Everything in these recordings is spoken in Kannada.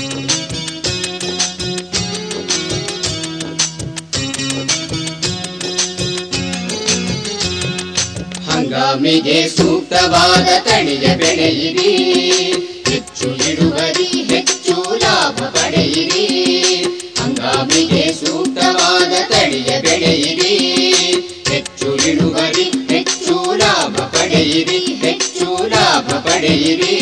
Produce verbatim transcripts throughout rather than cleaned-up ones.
ಹಂಗಾಮಿಗೆ ಸೂಕ್ತವಾದ ತಳಿಯ ಬೆಳೆಯಿರಿ, ಹೆಚ್ಚು ಇಳುವರಿ ಹೆಚ್ಚು ಲಾಭ ಪಡೆಯಿರಿ. ಹಂಗಾಮಿಗೆ ಸೂಕ್ತವಾದ ತಳಿಯ ಬೆಳೆಯಿರಿ, ಹೆಚ್ಚು ಇಳುವರಿ ಹೆಚ್ಚು ಲಾಭ ಪಡೆಯಿರಿ, ಹೆಚ್ಚು ಲಾಭ ಪಡೆಯಿರಿ.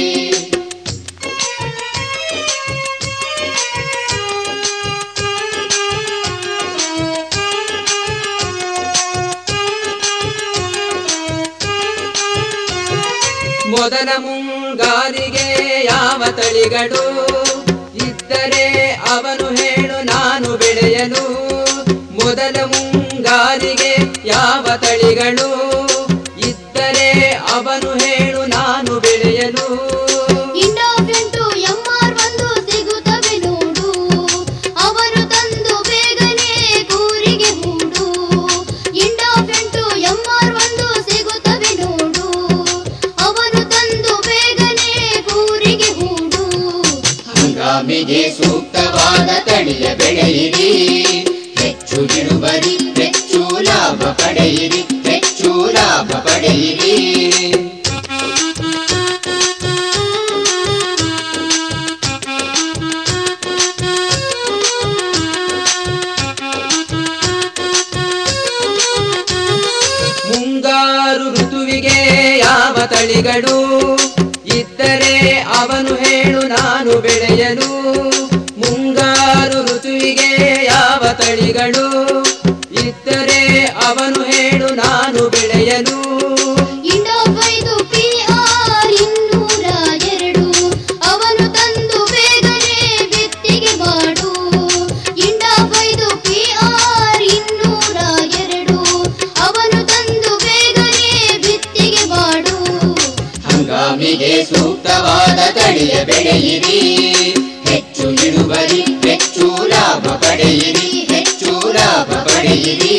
ಮೊದಲ ಮುಂಗಾರಿಗೆ ಯಾವ ತಳಿಗಳು ಇದ್ದರೆ ಅವನು ಹೇಳು ನಾನು ಬೆಳೆಯಲು. ಮೊದಲ ಮುಂಗಾರಿಗೆ ಯಾವ ತಳಿಗಳು ಇದ್ದರೆ ಅವನು ಹೇಳು ನಾನು ಬೆಳೆಯಲು. ಹಂಗಾಮಿಗೆ ಸೂಕ್ತವಾದ ತಳಿಯ ಬೆಳೆಯಿರಿ, ಹೆಚ್ಚು ಇಳುವರಿ ಹೆಚ್ಚು ಲಾಭ ಪಡೆಯಿರಿ, ಹೆಚ್ಚು ಲಾಭ ಪಡೆಯಿರಿ. ಮುಂಗಾರು ಋತುವಿಗೆ ಯಾವ ತಳಿಗಳು ಇದ್ದರೆ ಅವನು ಹೇಳು ನಾನು ಬೆಳೆಯಲು. ಮುಂಗಾರು ಋತುವಿಗೆ ಯಾವ ತಳಿಗಳು ಇದ್ದರೆ ಅವನು ಹೇಳು ನಾನು ಬೆಳೆಯಲು. ಅವನು ತಂದು ಬೇಗನೆ ಬಿತ್ತಿಗೆ ಮಾಡು. ಇಂಡಾಫೈದು ಪಿ ಆರ್ ಇನ್ನೂರ ಎರಡು ಅವನು ತಂದು ಬೇಗನೆ ಬಿತ್ತಿಗೆ ಮಾಡು. ಹಂಗಾಮಿಗೆ ಸೂಕ್ತವಾದ ತಳಿಯ ಬೆಳೆಯಿರಿ, ಹೆಚ್ಚು ಇಳುವರಿ ಹೆಚ್ಚು ಲಾಭ ಪಡೆಯಿರಿ, ಹೆಚ್ಚು ಲಾಭ ಪಡೆಯಿರಿ.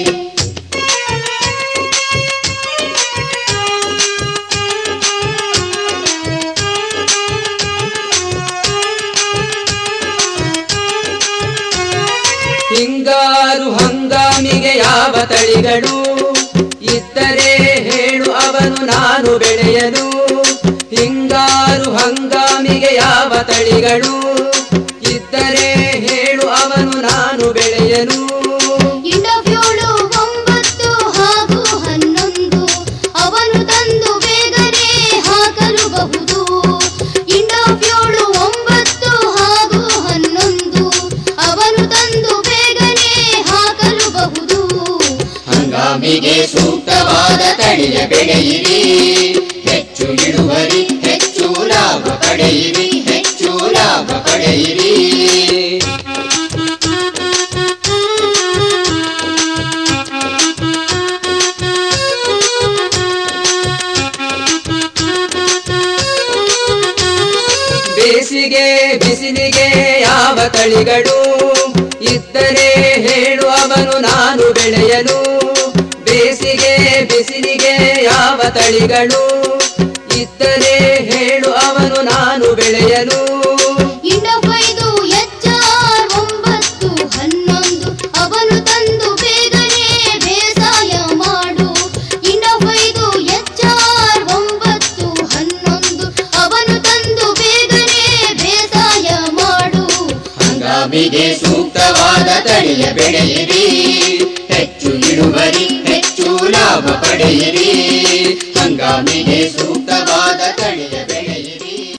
ಹಿಂಗಾರು ಹಂಗಾಮಿಗೆ ಯಾವ ತಳಿಗಳು ಇದ್ದರೆ ಹೇಳು ಅವನು ನಾನು ಬೆಳೆಯಲು. ಹಿಂಗಾರು ಹಂಗಾಮಿಗೆ ಯಾವ ತಳಿಗಳು ಇದ್ದರೆ ಹೇಳು ಅವನು ನಾನು ಬೆಳೆಯಲು. ಇಂಡಫ್ಯೂಳು ಒಂಬತ್ತು ಹಾಗೂ ಹನ್ನೊಂದು ಅವನು ತಂದು ಬೇಗನೆ ಹಾಕಲುಬಹುದು. ಇಂಡಫ್ಯೂಳು ಒಂಬತ್ತು ಹಾಗೂ ಹನ್ನೊಂದು ಅವನು ತಂದು ಬೇಗನೆ ಹಾಕಲುಬಹುದು. ಹಂಗಾಮಿಗೆ ಸೂಕ್ತವಾದ ತಳಿಯ ಬೆಳೆಯಿರಿ, ಹೆಚ್ಚು ಇಳುವರಿ ಹೆಚ್ಚು ಲಾಭ ಪಡೆಯಿರಿ, ಹೆಚ್ಚು ಲಾಭ ಪಡೆಯಿರಿ. ಬೇಸಿಗೆ ಬಿಸಿಲಿಗೆ ಯಾವ ತಳಿಗಳು ಇದ್ದರೆ ಹೇಳು ಅವನು ನಾನು ಬೆಳೆಯಲು. ಬೇಸಿಗೆ ಬಿಸಿಲಿಗೆ ಯಾವ ತಳಿಗಳು ಇದ್ದರೆ ಹೇಳು ಅವನು ನಾನು ಬೆಳೆಯಲು. ಇಂಡಫೈದು ಎಚ್ ಆರ್ ಒಂಬತ್ತು ಹನ್ನೊಂದು ಅವನು ತಂದು ಬೇಗನೆ ಬೇಸಾಯ ಮಾಡು. ಇಂಡಫೈದು ಎಚ್ ಆರ್ ಒಂಬತ್ತು ಹನ್ನೊಂದು ಅವನು ತಂದು ಬೇಗನೆ ಬೇಸಾಯ ಮಾಡು. ಹಂಗಾಮಿಗೆ ಸೂಕ್ತವಾದ ತಳಿಯ ಬೆಳೆಯಿರಿ, ಹೆಚ್ಚು ಇಳುವರಿ ಹೆಚ್ಚು ಲಾಭ ಪಡೆಯಿರಿ. ಹಂಗಾಮಿಗೆ ಸೂಕ್ತವಾದ ತಳಿಯ